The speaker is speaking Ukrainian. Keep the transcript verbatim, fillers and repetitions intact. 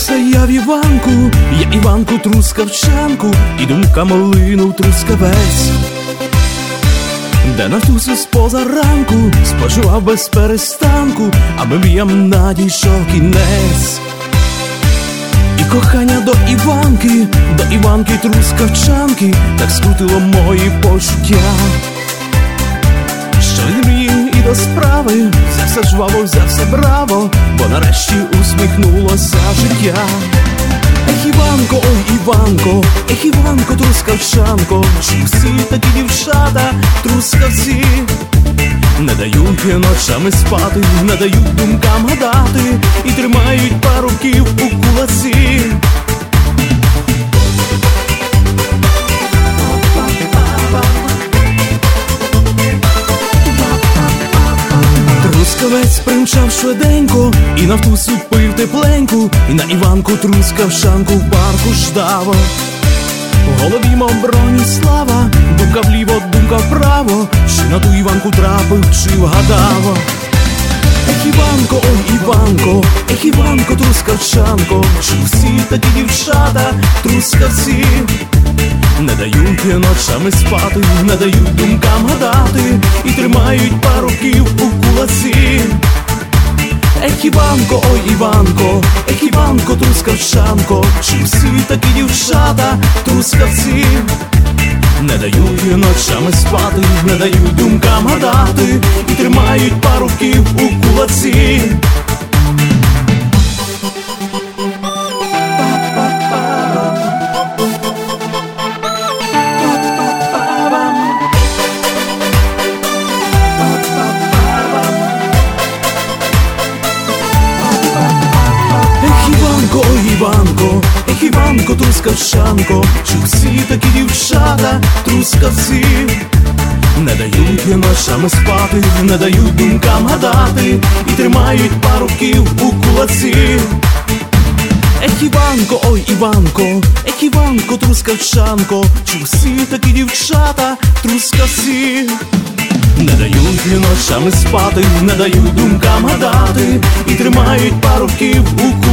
Закохався я в Іванку, я Іванку трускавчанку, і думками линув трускавець, де на тусу з позаранку спочивав без перестанку, аби мріям надійшов кінець. І кохання до Іванки, до Іванки трускавчанки, так скрутило мої почуття, що від мрії і до справи взявся жваво, взявся браво, бо нарешті усміхнулося життя. Ех, Іванко, ой, Іванко, ех, Іванко, трускавчанко, чи всі такі дівчата трускавці? Не дають ночами спати, не дають думкам гадати, і тримають парубків у кулаці. Трускавець примчав швиденько, і на втусу пив тепленьку, і на Іванку трускавчанку в парку ждав. В голові мов Броніслава, думка вліво, думка вправо, чи на ту Іванку трапив, чи вгадав. Ех, Іванко, ой, Іванко, ех, Іванко, трускавчанко, чи всі такі дівчата трускавці? Не дають ночами спати, не дають думкам гадати, і тримають парубків у кулаці. Ех, Іванко, ой, Іванко, ех, Іванко, трускавчанко, чи всі такі дівчата трускавці? Не дають ночами спати, не дають думкам гадати, і тримають парубків у кулаці. Ой, Іванко, ех, Іванко, трускавчанко, чи всі такі дівчата трускавці? Не дають ночами спати, не дають думкам гадати, і тримають парубків у кулаці. Ех, Іванко, ой, Іванко, ех, Іванко, трускавчанко, чи всі такі дівчата трускавці? Не дають ночами спати, не дають думкам гадати, і тримають парубків у кулаці.